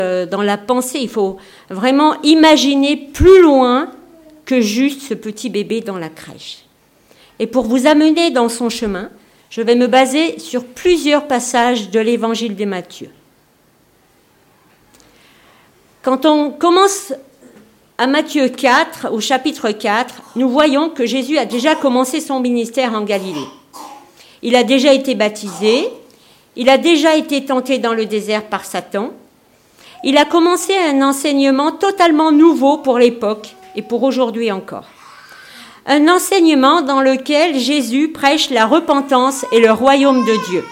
dans la pensée, il faut vraiment imaginer plus loin que juste ce petit bébé dans la crèche. Et pour vous amener dans son chemin, je vais me baser sur plusieurs passages de l'évangile de Matthieu. Quand on commence à Matthieu 4, au chapitre 4, nous voyons que Jésus a déjà commencé son ministère en Galilée. Il a déjà été baptisé, il a déjà été tenté dans le désert par Satan. Il a commencé un enseignement totalement nouveau pour l'époque et pour aujourd'hui encore. Un enseignement dans lequel Jésus prêche la repentance et le royaume de Dieu.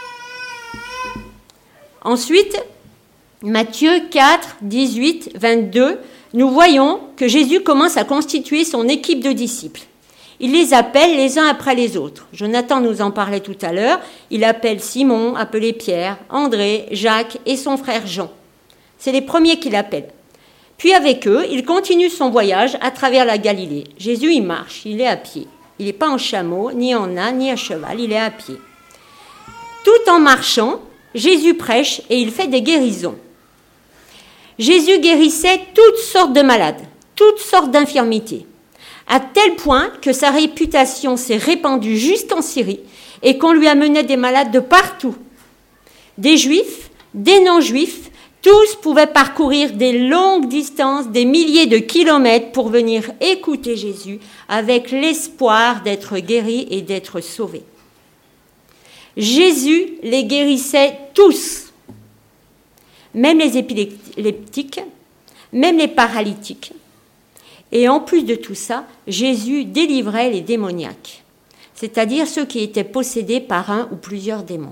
Ensuite, Matthieu 4, 18, 22, nous voyons que Jésus commence à constituer son équipe de disciples. Il les appelle les uns après les autres. Jonathan nous en parlait tout à l'heure. Il appelle Simon, appelé Pierre, André, Jacques et son frère Jean. C'est les premiers qu'il appelle. Puis avec eux, il continue son voyage à travers la Galilée. Jésus, il marche, il est à pied. Il n'est pas en chameau, ni en âne, ni à cheval, il est à pied. Tout en marchant, Jésus prêche et il fait des guérisons. Jésus guérissait toutes sortes de malades, toutes sortes d'infirmités, à tel point que sa réputation s'est répandue jusqu'en Syrie et qu'on lui amenait des malades de partout. Des juifs, des non-juifs, tous pouvaient parcourir des longues distances, des milliers de kilomètres pour venir écouter Jésus avec l'espoir d'être guéris et d'être sauvés. Jésus les guérissait tous, même les épileptiques, même les paralytiques. Et en plus de tout ça, Jésus délivrait les démoniaques, c'est-à-dire ceux qui étaient possédés par un ou plusieurs démons.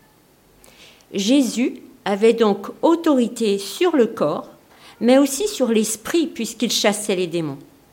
Jésus avait donc autorité sur le corps, mais aussi sur l'esprit, puisqu'il chassait les démons.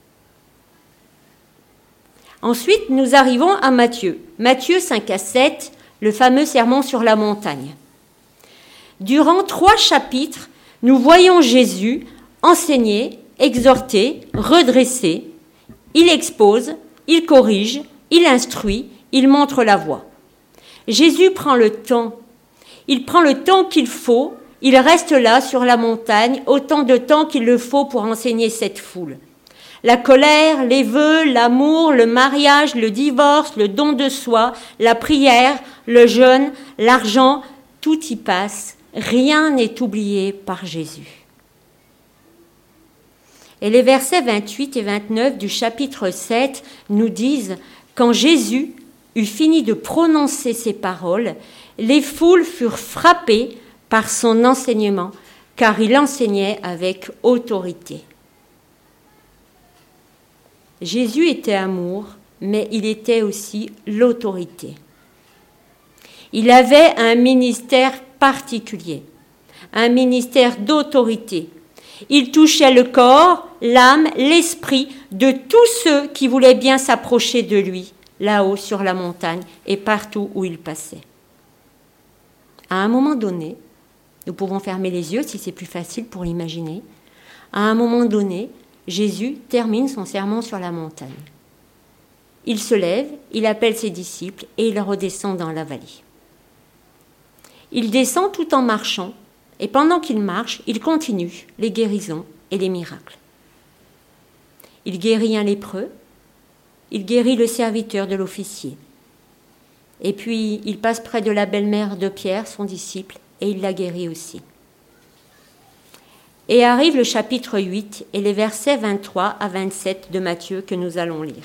Ensuite, nous arrivons à Matthieu. Matthieu 5 à 7, le fameux sermon sur la montagne. Durant 3 chapitres, nous voyons Jésus enseigner, exhorter, redresser. Il expose, il corrige, il instruit, il montre la voie. Jésus prend le temps. Il prend le temps qu'il faut, il reste là sur la montagne, autant de temps qu'il le faut pour enseigner cette foule. La colère, les vœux, l'amour, le mariage, le divorce, le don de soi, la prière, le jeûne, l'argent, tout y passe. Rien n'est oublié par Jésus. Et les versets 28 et 29 du chapitre 7 nous disent « Quand Jésus eut fini de prononcer ces paroles, les foules furent frappées par son enseignement, car il enseignait avec autorité. » Jésus était amour, mais il était aussi l'autorité. Il avait un ministère particulier, un ministère d'autorité. Il touchait le corps, l'âme, l'esprit de tous ceux qui voulaient bien s'approcher de lui, là-haut sur la montagne et partout où il passait. À un moment donné, nous pouvons fermer les yeux si c'est plus facile pour l'imaginer. À un moment donné, Jésus termine son sermon sur la montagne. Il se lève, il appelle ses disciples et il redescend dans la vallée. Il descend tout en marchant et pendant qu'il marche, il continue les guérisons et les miracles. Il guérit un lépreux, il guérit le serviteur de l'officier. Et puis, il passe près de la belle-mère de Pierre, son disciple, et il la guérit aussi. Et arrive le chapitre 8 et les versets 23 à 27 de Matthieu que nous allons lire.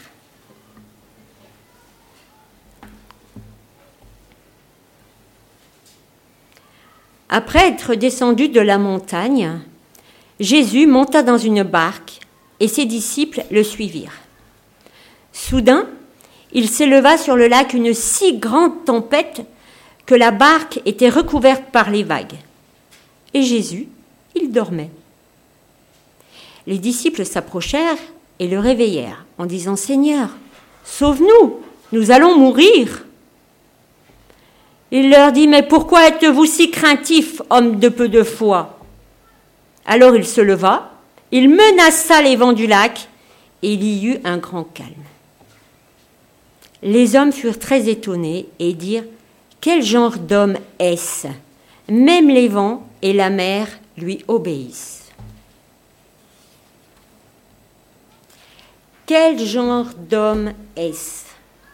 Après être descendu de la montagne, Jésus monta dans une barque et ses disciples le suivirent. Soudain, il s'éleva sur le lac une si grande tempête que la barque était recouverte par les vagues. Et Jésus, il dormait. Les disciples s'approchèrent et le réveillèrent en disant « Seigneur, sauve-nous, nous allons mourir !» Il leur dit « Mais pourquoi êtes-vous si craintifs, hommes de peu de foi ?» Alors il se leva, il menaça les vents du lac et il y eut un grand calme. Les hommes furent très étonnés et dirent « Quel genre d'homme est-ce ? Même les vents et la mer lui obéissent. Quel genre d'homme est-ce ?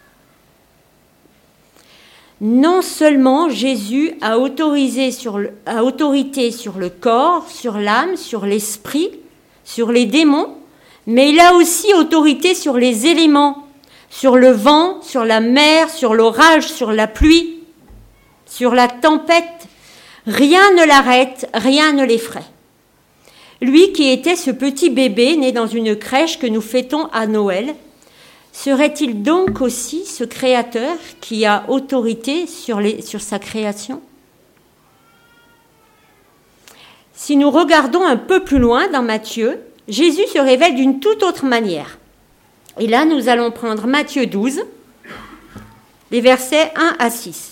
Non seulement Jésus a autorité sur le corps, sur l'âme, sur l'esprit, sur les démons, mais il a aussi autorité sur les éléments, sur le vent, sur la mer, sur l'orage, sur la pluie, sur la tempête. Rien ne l'arrête, rien ne l'effraie. Lui qui était ce petit bébé né dans une crèche que nous fêtons à Noël, serait-il donc aussi ce Créateur qui a autorité sur sa création ? Si nous regardons un peu plus loin dans Matthieu, Jésus se révèle d'une toute autre manière. Et là, nous allons prendre Matthieu 12, les versets 1 à 6.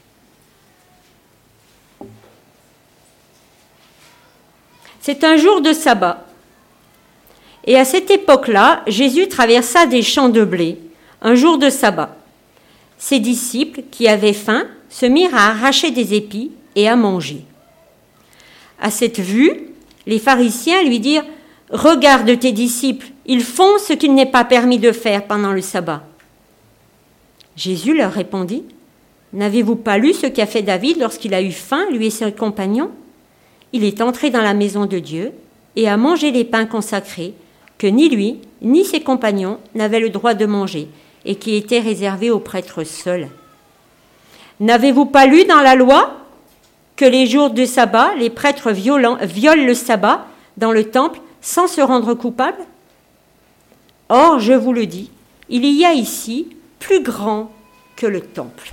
C'est un jour de sabbat. Et à cette époque-là, Jésus traversa des champs de blé, un jour de sabbat. Ses disciples, qui avaient faim, se mirent à arracher des épis et à manger. À cette vue, les pharisiens lui dirent « Regarde tes disciples, ils font ce qu'il n'est pas permis de faire pendant le sabbat. » Jésus leur répondit « N'avez-vous pas lu ce qu'a fait David lorsqu'il a eu faim, lui et ses compagnons ? Il est entré dans la maison de Dieu et a mangé les pains consacrés que ni lui, ni ses compagnons n'avaient le droit de manger et qui étaient réservés aux prêtres seuls. N'avez-vous pas lu dans la loi que les jours de sabbat, les prêtres violent le sabbat dans le temple sans se rendre coupables ? Or, je vous le dis, il y a ici plus grand que le temple.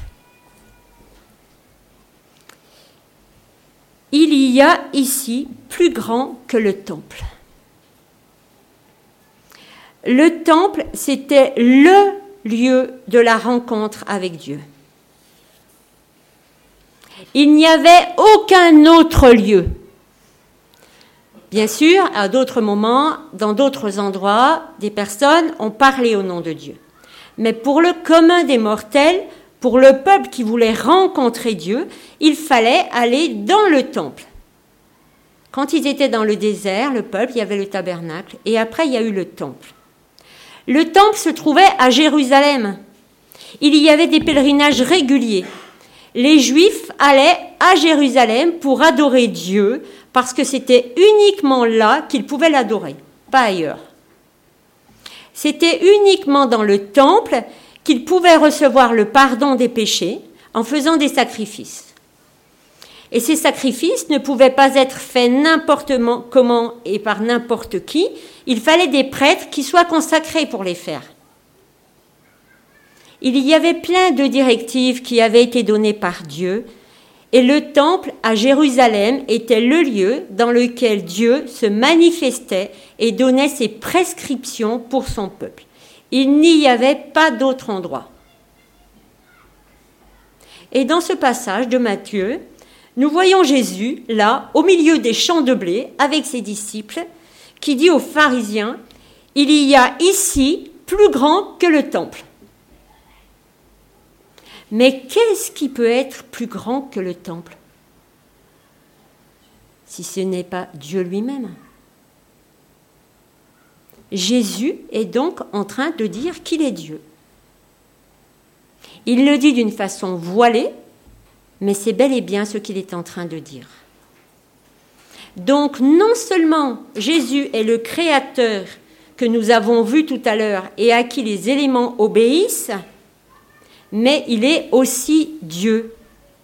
Il y a ici plus grand que le temple. Le temple, c'était le lieu de la rencontre avec Dieu. Il n'y avait aucun autre lieu. Bien sûr, à d'autres moments, dans d'autres endroits, des personnes ont parlé au nom de Dieu. Mais pour le commun des mortels, pour le peuple qui voulait rencontrer Dieu, il fallait aller dans le temple. Quand ils étaient dans le désert, le peuple, il y avait le tabernacle, et après il y a eu le temple. Le temple se trouvait à Jérusalem. Il y avait des pèlerinages réguliers. Les Juifs allaient à Jérusalem pour adorer Dieu, parce que c'était uniquement là qu'ils pouvaient l'adorer, pas ailleurs. C'était uniquement dans le temple qu'ils pouvaient recevoir le pardon des péchés en faisant des sacrifices. Et ces sacrifices ne pouvaient pas être faits n'importe comment et par n'importe qui. Il fallait des prêtres qui soient consacrés pour les faire. Il y avait plein de directives qui avaient été données par Dieu, et le temple à Jérusalem était le lieu dans lequel Dieu se manifestait et donnait ses prescriptions pour son peuple. Il n'y avait pas d'autre endroit. Et dans ce passage de Matthieu, nous voyons Jésus, là, au milieu des champs de blé, avec ses disciples, qui dit aux pharisiens, « Il y a ici plus grand que le temple. » Mais qu'est-ce qui peut être plus grand que le temple, si ce n'est pas Dieu lui-même ? Jésus est donc en train de dire qu'il est Dieu. Il le dit d'une façon voilée, mais c'est bel et bien ce qu'il est en train de dire. Donc non seulement Jésus est le Créateur que nous avons vu tout à l'heure et à qui les éléments obéissent, mais il est aussi Dieu.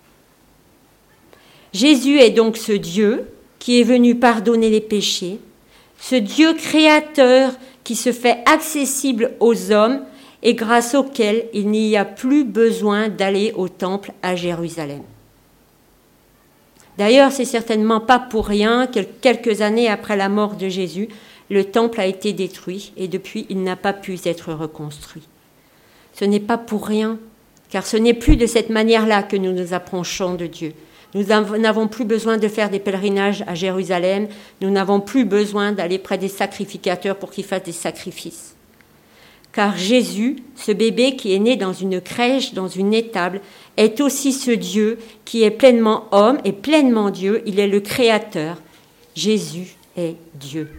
Jésus est donc ce Dieu qui est venu pardonner les péchés, ce Dieu créateur qui se fait accessible aux hommes et grâce auquel il n'y a plus besoin d'aller au temple à Jérusalem. D'ailleurs, c'est certainement pas pour rien que quelques années après la mort de Jésus, le temple a été détruit et depuis, il n'a pas pu être reconstruit. Ce n'est pas pour rien, car ce n'est plus de cette manière-là que nous nous approchons de Dieu. Nous n'avons plus besoin de faire des pèlerinages à Jérusalem, nous n'avons plus besoin d'aller près des sacrificateurs pour qu'ils fassent des sacrifices. Car Jésus, ce bébé qui est né dans une crèche, dans une étable, est aussi ce Dieu qui est pleinement homme et pleinement Dieu. Il est le Créateur. Jésus est Dieu.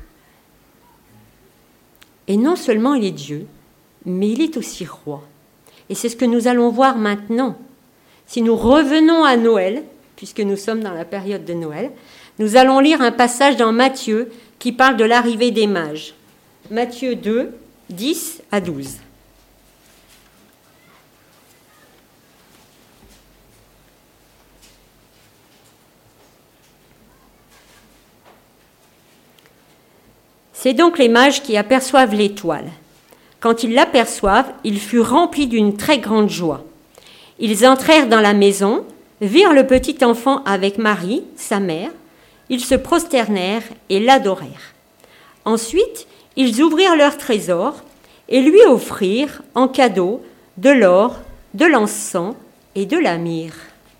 Et non seulement il est Dieu, mais il est aussi roi. Et c'est ce que nous allons voir maintenant. Si nous revenons à Noël, puisque nous sommes dans la période de Noël, nous allons lire un passage dans Matthieu qui parle de l'arrivée des mages. Matthieu 2, 10 à 12. C'est donc les mages qui aperçoivent l'étoile. Quand ils l'aperçoivent, ils furent remplis d'une très grande joie. Ils entrèrent dans la maison, virent le petit enfant avec Marie, sa mère. Ils se prosternèrent et l'adorèrent. Ensuite, ils ouvrirent leur trésor et lui offrirent en cadeau de l'or, de l'encens et de la myrrhe.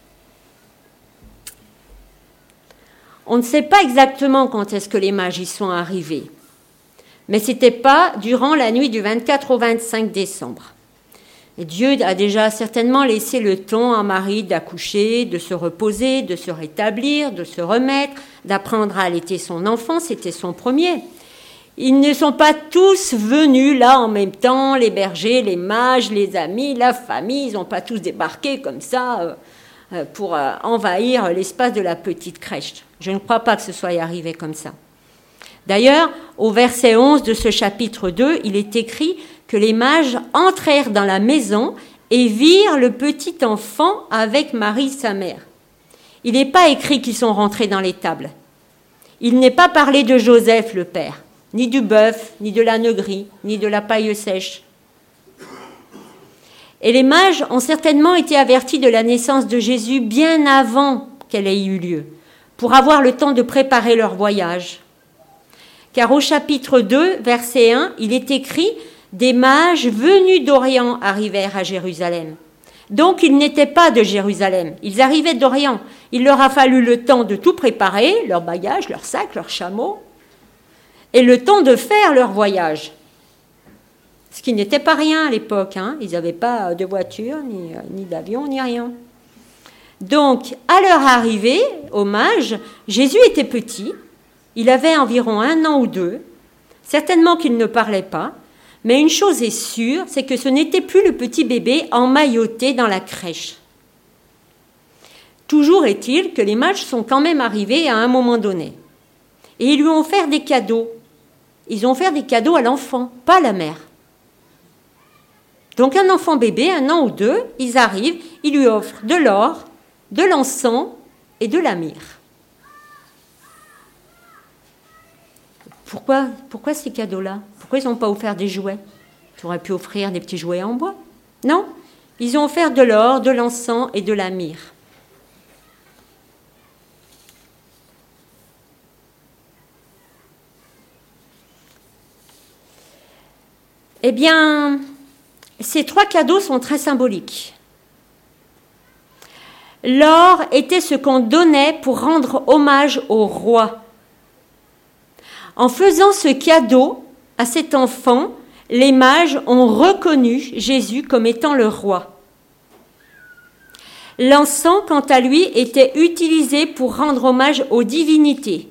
On ne sait pas exactement quand est-ce que les mages y sont arrivés. Mais ce n'était pas durant la nuit du 24 au 25 décembre. Et Dieu a déjà certainement laissé le temps à Marie d'accoucher, de se reposer, de se rétablir, de se remettre, d'apprendre à allaiter son enfant, c'était son premier. Ils ne sont pas tous venus là en même temps, les bergers, les mages, les amis, la famille, ils n'ont pas tous débarqué comme ça pour envahir l'espace de la petite crèche. Je ne crois pas que ce soit arrivé comme ça. D'ailleurs, au verset 11 de ce chapitre 2, il est écrit que les mages entrèrent dans la maison et virent le petit enfant avec Marie, sa mère. Il n'est pas écrit qu'ils sont rentrés dans l'étable. Il n'est pas parlé de Joseph, le père, ni du bœuf, ni de l'âne gris, ni de la paille sèche. Et les mages ont certainement été avertis de la naissance de Jésus bien avant qu'elle ait eu lieu, pour avoir le temps de préparer leur voyage. Car au chapitre 2, verset 1, il est écrit « Des mages venus d'Orient arrivèrent à Jérusalem ». Donc ils n'étaient pas de Jérusalem, ils arrivaient d'Orient. Il leur a fallu le temps de tout préparer, leurs bagages, leurs sacs, leurs chameaux, et le temps de faire leur voyage. Ce qui n'était pas rien à l'époque, hein. Ils n'avaient pas de voiture, ni d'avion, ni rien. Donc, à leur arrivée, aux mages, Jésus était petit. Il avait environ 1 an ou 2, certainement qu'il ne parlait pas, mais une chose est sûre, c'est que ce n'était plus le petit bébé emmailloté dans la crèche. Toujours est-il que les mages sont quand même arrivés à un moment donné. Et ils lui ont offert des cadeaux. Ils ont offert des cadeaux à l'enfant, pas à la mère. Donc un enfant bébé, 1 an ou 2, ils arrivent, ils lui offrent de l'or, de l'encens et de la myrrhe. Pourquoi ces cadeaux-là? Pourquoi ils n'ont pas offert des jouets? Ils auraient pu offrir des petits jouets en bois. Non, ils ont offert de l'or, de l'encens et de la myrrhe. Eh bien, ces 3 cadeaux sont très symboliques. L'or était ce qu'on donnait pour rendre hommage au roi. En faisant ce cadeau à cet enfant, les mages ont reconnu Jésus comme étant le roi. L'encens, quant à lui, était utilisé pour rendre hommage aux divinités.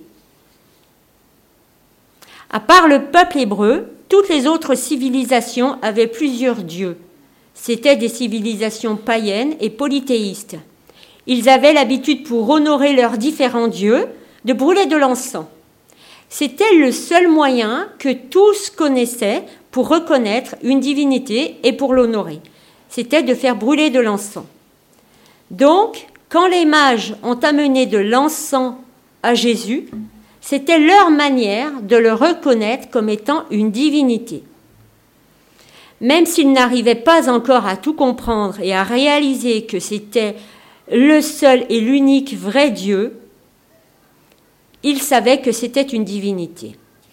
À part le peuple hébreu, toutes les autres civilisations avaient plusieurs dieux. C'étaient des civilisations païennes et polythéistes. Ils avaient l'habitude, pour honorer leurs différents dieux, de brûler de l'encens. C'était le seul moyen que tous connaissaient pour reconnaître une divinité et pour l'honorer. C'était de faire brûler de l'encens. Donc, quand les mages ont amené de l'encens à Jésus, c'était leur manière de le reconnaître comme étant une divinité. Même s'ils n'arrivaient pas encore à tout comprendre et à réaliser que c'était le seul et l'unique vrai Dieu, ils savaient que c'était une divinité.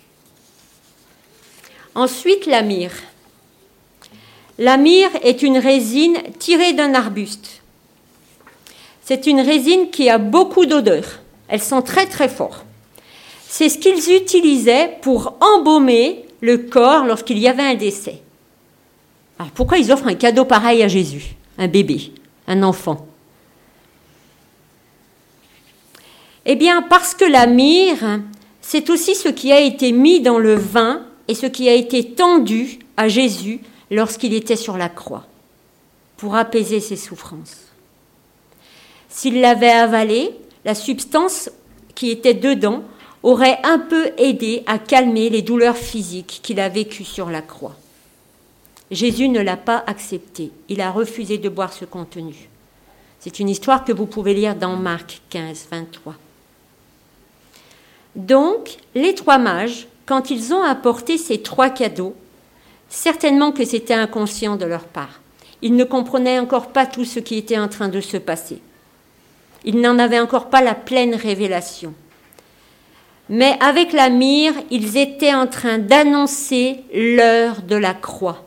Ensuite, la myrrhe. La myrrhe est une résine tirée d'un arbuste. C'est une résine qui a beaucoup d'odeur. Elle sent très très fort. C'est ce qu'ils utilisaient pour embaumer le corps lorsqu'il y avait un décès. Alors pourquoi ils offrent un cadeau pareil à Jésus, un bébé, un enfant? Eh bien parce que la myrrhe c'est aussi ce qui a été mis dans le vin et ce qui a été tendu à Jésus lorsqu'il était sur la croix, pour apaiser ses souffrances. S'il l'avait avalé, la substance qui était dedans aurait un peu aidé à calmer les douleurs physiques qu'il a vécues sur la croix. Jésus ne l'a pas accepté. Il a refusé de boire ce contenu. C'est une histoire que vous pouvez lire dans Marc 15, 23. Donc, les 3 mages, quand ils ont apporté ces 3 cadeaux, certainement que c'était inconscient de leur part. Ils ne comprenaient encore pas tout ce qui était en train de se passer. Ils n'en avaient encore pas la pleine révélation. Mais avec la myrrhe, ils étaient en train d'annoncer l'heure de la croix.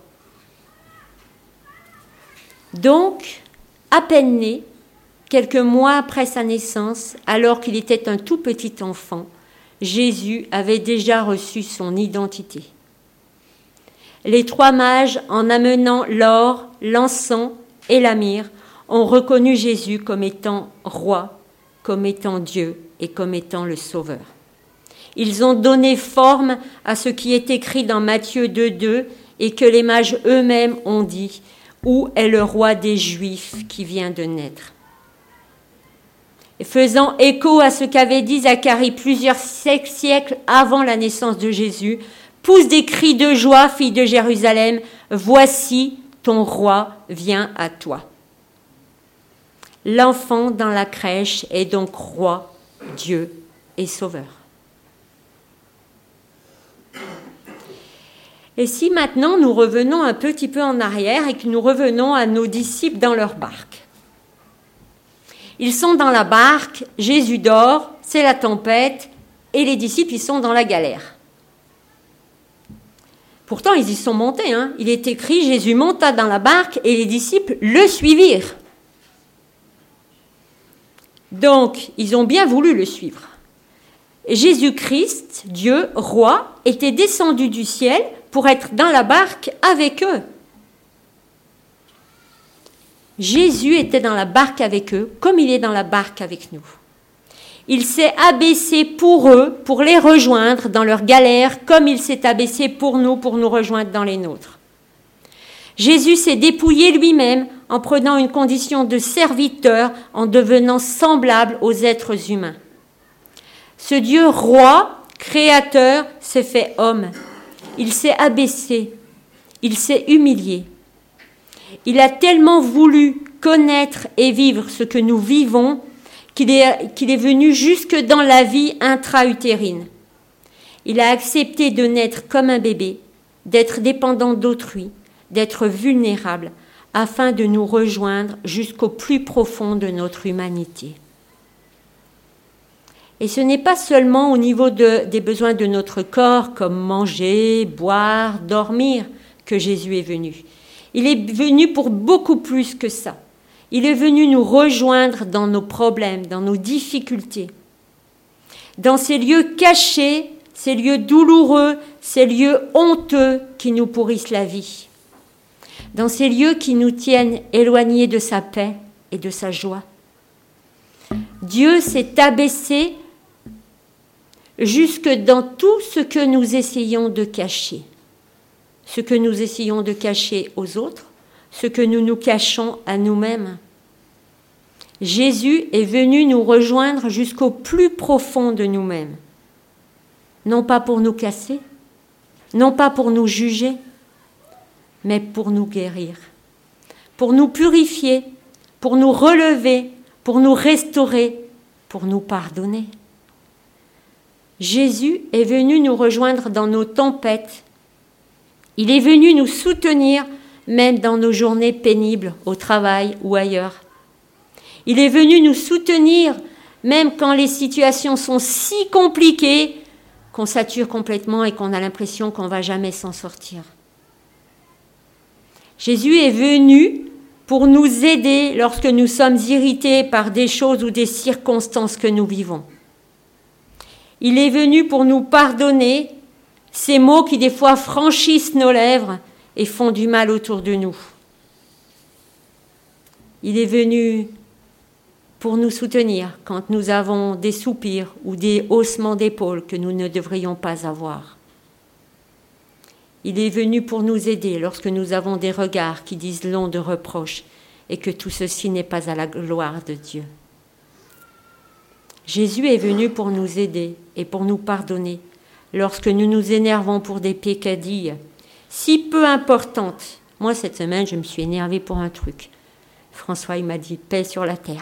Donc, à peine né, quelques mois après sa naissance, alors qu'il était un tout petit enfant, Jésus avait déjà reçu son identité. Les 3 mages, en amenant l'or, l'encens et la myrrhe, ont reconnu Jésus comme étant roi, comme étant Dieu et comme étant le Sauveur. Ils ont donné forme à ce qui est écrit dans Matthieu 2,2 et que les mages eux-mêmes ont dit « Où est le roi des Juifs qui vient de naître ?» Et faisant écho à ce qu'avait dit Zacharie plusieurs siècles avant la naissance de Jésus, pousse des cris de joie, fille de Jérusalem, « Voici, ton roi vient à toi. » L'enfant dans la crèche est donc roi, Dieu et sauveur. Et si maintenant nous revenons un petit peu en arrière et que nous revenons à nos disciples dans leur barque. Ils sont dans la barque, Jésus dort, c'est la tempête, et les disciples, ils sont dans la galère. Pourtant, ils y sont montés. Il est écrit, Jésus monta dans la barque et les disciples le suivirent. Donc, ils ont bien voulu le suivre. Jésus-Christ, Dieu, roi, était descendu du ciel pour être dans la barque avec eux. Jésus était dans la barque avec eux, comme il est dans la barque avec nous. Il s'est abaissé pour eux, pour les rejoindre dans leur galère, comme il s'est abaissé pour nous rejoindre dans les nôtres. Jésus s'est dépouillé lui-même en prenant une condition de serviteur, en devenant semblable aux êtres humains. Ce Dieu roi, créateur, s'est fait homme. Il s'est abaissé, il s'est humilié. Il a tellement voulu connaître et vivre ce que nous vivons qu'il est venu jusque dans la vie intra-utérine. Il a accepté de naître comme un bébé, d'être dépendant d'autrui, d'être vulnérable, afin de nous rejoindre jusqu'au plus profond de notre humanité. Et ce n'est pas seulement au niveau des besoins de notre corps, comme manger, boire, dormir, que Jésus est venu. Il est venu pour beaucoup plus que ça. Il est venu nous rejoindre dans nos problèmes, dans nos difficultés. Dans ces lieux cachés, ces lieux douloureux, ces lieux honteux qui nous pourrissent la vie. Dans ces lieux qui nous tiennent éloignés de sa paix et de sa joie. Dieu s'est abaissé jusque dans tout ce que nous essayons de cacher. Ce que nous essayons de cacher aux autres, ce que nous nous cachons à nous-mêmes. Jésus est venu nous rejoindre jusqu'au plus profond de nous-mêmes. Non pas pour nous casser, non pas pour nous juger, mais pour nous guérir, pour nous purifier, pour nous relever, pour nous restaurer, pour nous pardonner. Jésus est venu nous rejoindre dans nos tempêtes. Il est venu nous soutenir même dans nos journées pénibles, au travail ou ailleurs. Il est venu nous soutenir même quand les situations sont si compliquées qu'on sature complètement et qu'on a l'impression qu'on ne va jamais s'en sortir. Jésus est venu pour nous aider lorsque nous sommes irrités par des choses ou des circonstances que nous vivons. Il est venu pour nous pardonner ces mots qui des fois franchissent nos lèvres et font du mal autour de nous. Il est venu pour nous soutenir quand nous avons des soupirs ou des haussements d'épaules que nous ne devrions pas avoir. Il est venu pour nous aider lorsque nous avons des regards qui disent long de reproches et que tout ceci n'est pas à la gloire de Dieu. Jésus est venu pour nous aider et pour nous pardonner lorsque nous nous énervons pour des peccadilles si peu importantes. Moi, cette semaine, je me suis énervée pour un truc. François, il m'a dit « paix sur la terre ».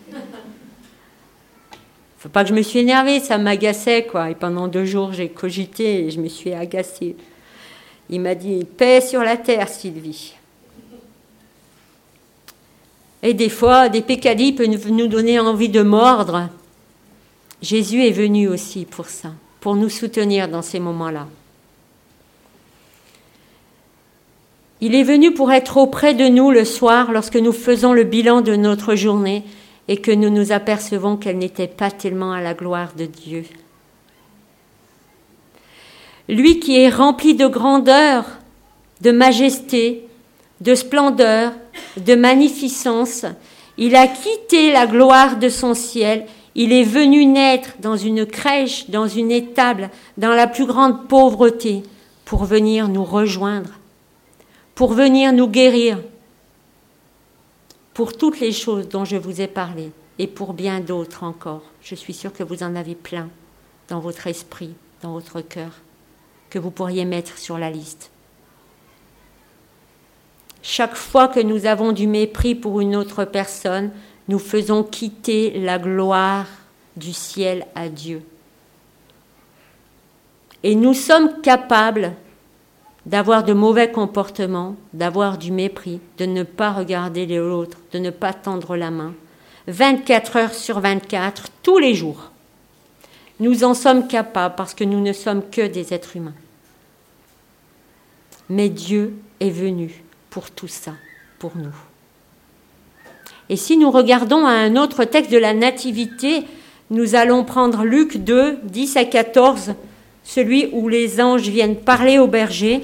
Faut pas que je me suis énervée, ça m'agaçait, quoi. Et pendant 2 jours, j'ai cogité et je me suis agacée. Il m'a dit « paix sur la terre, Sylvie ». Et des fois, des peccadilles peuvent nous donner envie de mordre. Jésus est venu aussi pour ça, pour nous soutenir dans ces moments-là. Il est venu pour être auprès de nous le soir lorsque nous faisons le bilan de notre journée et que nous nous apercevons qu'elle n'était pas tellement à la gloire de Dieu. Lui qui est rempli de grandeur, de majesté, de splendeur, de magnificence, il a quitté la gloire de son ciel, il est venu naître dans une crèche, dans une étable, dans la plus grande pauvreté, pour venir nous rejoindre, pour venir nous guérir, pour toutes les choses dont je vous ai parlé, et pour bien d'autres encore. Je suis sûre que vous en avez plein dans votre esprit, dans votre cœur, que vous pourriez mettre sur la liste. Chaque fois que nous avons du mépris pour une autre personne, nous faisons quitter la gloire du ciel à Dieu. Et nous sommes capables d'avoir de mauvais comportements, d'avoir du mépris, de ne pas regarder l'autre, de ne pas tendre la main, 24 heures sur 24, tous les jours. Nous en sommes capables parce que nous ne sommes que des êtres humains. Mais Dieu est venu pour tout ça, pour nous. Et si nous regardons à un autre texte de la Nativité, nous allons prendre Luc 2, 10 à 14, celui où les anges viennent parler aux bergers.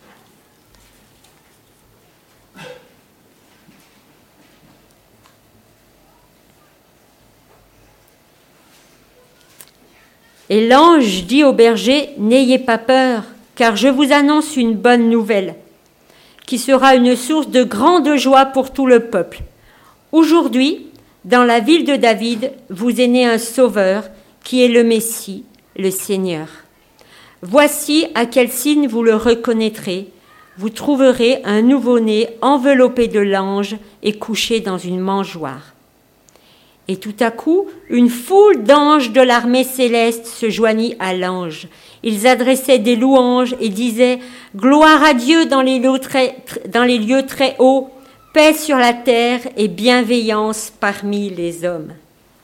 Et l'ange dit aux bergers, « N'ayez pas peur, car je vous annonce une bonne nouvelle, qui sera une source de grande joie pour tout le peuple. Aujourd'hui, dans la ville de David, vous est né un sauveur, qui est le Messie, le Seigneur. Voici à quel signe vous le reconnaîtrez. Vous trouverez un nouveau-né enveloppé de langes et couché dans une mangeoire. » Et tout à coup, une foule d'anges de l'armée céleste se joignit à l'ange. Ils adressaient des louanges et disaient « Gloire à Dieu dans les lieux très hauts, paix sur la terre et bienveillance parmi les hommes. »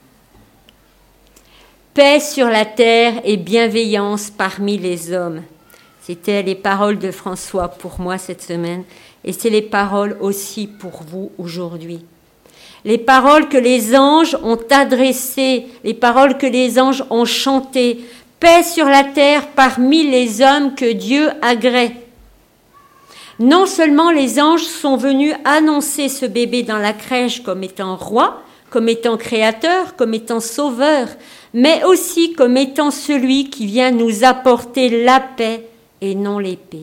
Paix sur la terre et bienveillance parmi les hommes. C'était les paroles de François pour moi cette semaine et c'est les paroles aussi pour vous aujourd'hui. Les paroles que les anges ont adressées, les paroles que les anges ont chantées. Paix sur la terre parmi les hommes que Dieu agrée. Non seulement les anges sont venus annoncer ce bébé dans la crèche comme étant roi, comme étant créateur, comme étant sauveur, mais aussi comme étant celui qui vient nous apporter la paix et non l'épée.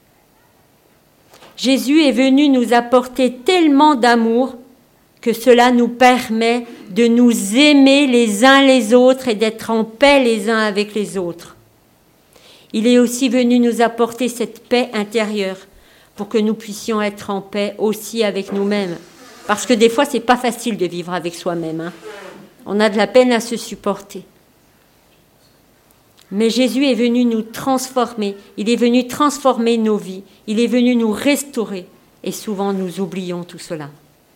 Jésus est venu nous apporter tellement d'amour que cela nous permet de nous aimer les uns les autres et d'être en paix les uns avec les autres. Il est aussi venu nous apporter cette paix intérieure pour que nous puissions être en paix aussi avec nous-mêmes. Parce que des fois, c'est pas facile de vivre avec soi-même, hein. On a de la peine à se supporter. Mais Jésus est venu nous transformer. Il est venu transformer nos vies. Il est venu nous restaurer. Et souvent, nous oublions tout cela.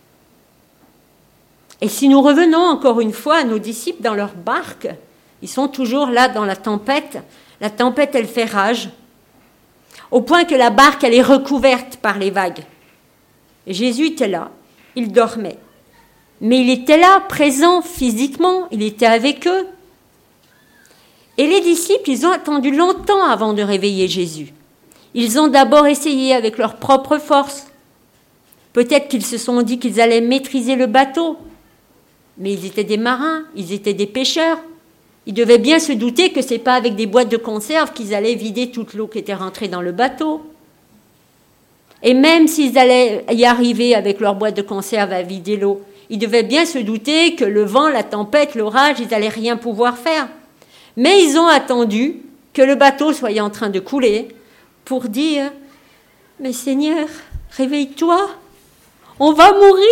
Et si nous revenons encore une fois à nos disciples dans leur barque, ils sont toujours là dans la tempête. La tempête, elle fait rage, au point que la barque, elle est recouverte par les vagues. Et Jésus était là, il dormait. Mais il était là, présent physiquement, il était avec eux. Et les disciples, ils ont attendu longtemps avant de réveiller Jésus. Ils ont d'abord essayé avec leur propre force. Peut-être qu'ils se sont dit qu'ils allaient maîtriser le bateau. Mais ils étaient des marins, ils étaient des pêcheurs. Ils devaient bien se douter que ce n'est pas avec des boîtes de conserve qu'ils allaient vider toute l'eau qui était rentrée dans le bateau. Et même s'ils allaient y arriver avec leur boîte de conserve à vider l'eau, ils devaient bien se douter que le vent, la tempête, l'orage, ils n'allaient rien pouvoir faire. Mais ils ont attendu que le bateau soit en train de couler pour dire « Mais Seigneur, réveille-toi, on va mourir !»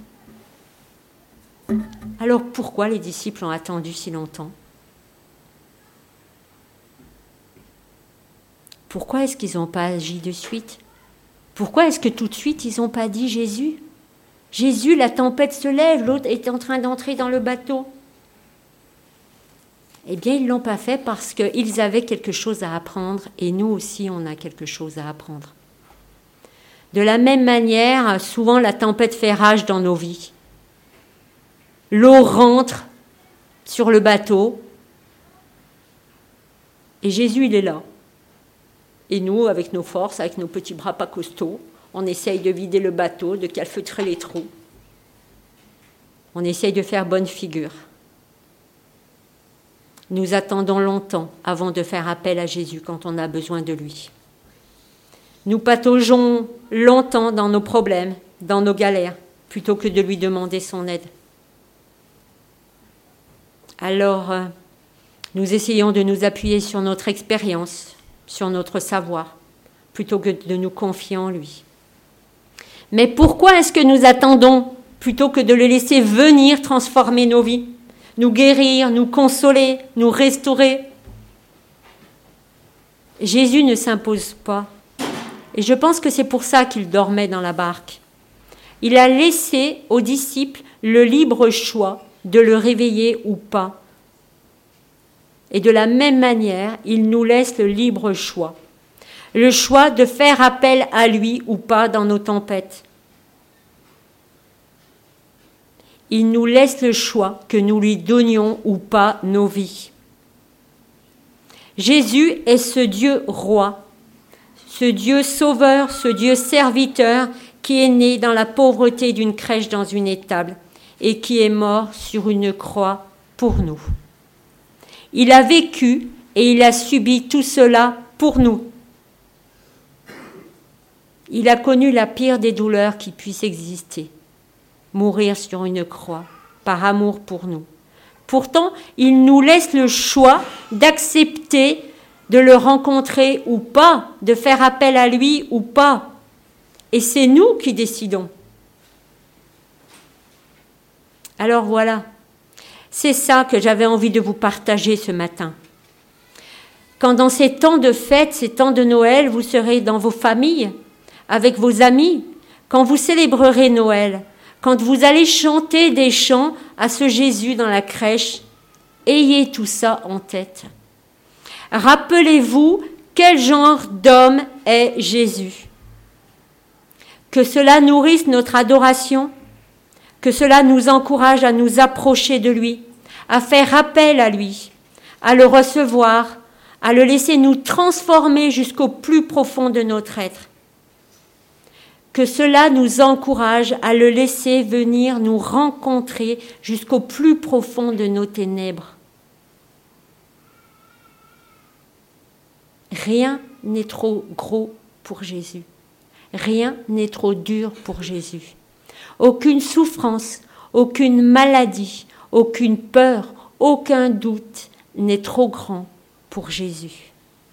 Alors pourquoi les disciples ont attendu si longtemps? Pourquoi est-ce qu'ils n'ont pas agi de suite? Pourquoi est-ce que tout de suite ils n'ont pas dit Jésus? Jésus, la tempête se lève, l'autre est en train d'entrer dans le bateau. Eh bien, ils ne l'ont pas fait parce qu'ils avaient quelque chose à apprendre et nous aussi, on a quelque chose à apprendre. De la même manière, souvent la tempête fait rage dans nos vies. L'eau rentre sur le bateau et Jésus, il est là. Et nous, avec nos forces, avec nos petits bras pas costauds, on essaye de vider le bateau, de calfeutrer les trous. On essaye de faire bonne figure. Nous attendons longtemps avant de faire appel à Jésus quand on a besoin de lui. Nous pataugeons longtemps dans nos problèmes, dans nos galères, plutôt que de lui demander son aide. Alors, nous essayons de nous appuyer sur notre expérience, sur notre savoir, plutôt que de nous confier en lui. Mais pourquoi est-ce que nous attendons plutôt que de le laisser venir transformer nos vies, nous guérir, nous consoler, nous restaurer? Jésus ne s'impose pas. Et je pense que c'est pour ça qu'il dormait dans la barque. Il a laissé aux disciples le libre choix de le réveiller ou pas. Et de la même manière, il nous laisse le libre choix. Le choix de faire appel à lui ou pas dans nos tempêtes. Il nous laisse le choix que nous lui donnions ou pas nos vies. Jésus est ce Dieu roi, ce Dieu sauveur, ce Dieu serviteur qui est né dans la pauvreté d'une crèche dans une étable et qui est mort sur une croix pour nous. Il a vécu et il a subi tout cela pour nous. Il a connu la pire des douleurs qui puissent exister, mourir sur une croix, par amour pour nous. Pourtant, il nous laisse le choix d'accepter de le rencontrer ou pas, de faire appel à lui ou pas. Et c'est nous qui décidons. Alors voilà, c'est ça que j'avais envie de vous partager ce matin. Quand dans ces temps de fête, ces temps de Noël, vous serez dans vos familles, avec vos amis, quand vous célébrerez Noël, quand vous allez chanter des chants à ce Jésus dans la crèche, ayez tout ça en tête. Rappelez-vous quel genre d'homme est Jésus. Que cela nourrisse notre adoration, que cela nous encourage à nous approcher de lui, à faire appel à lui, à le recevoir, à le laisser nous transformer jusqu'au plus profond de notre être. Que cela nous encourage à le laisser venir nous rencontrer jusqu'au plus profond de nos ténèbres. Rien n'est trop gros pour Jésus. Rien n'est trop dur pour Jésus. Aucune souffrance, aucune maladie, aucune peur, aucun doute n'est trop grand pour Jésus.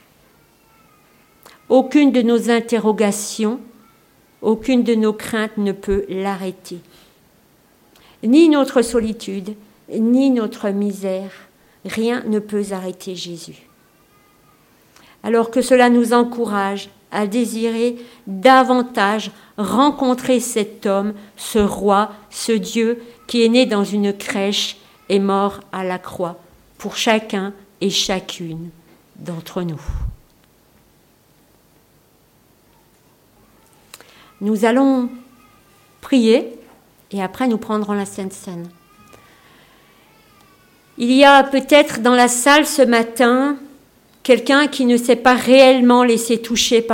Aucune de nos interrogations, aucune de nos craintes ne peut l'arrêter. Ni notre solitude, ni notre misère, rien ne peut arrêter Jésus. Alors que cela nous encourage à désirer davantage rencontrer cet homme, ce roi, ce Dieu qui est né dans une crèche et mort à la croix pour chacun et chacune d'entre nous. Nous allons prier et après nous prendrons la Sainte Seine. Il y a peut-être dans la salle ce matin quelqu'un qui ne s'est pas réellement laissé toucher par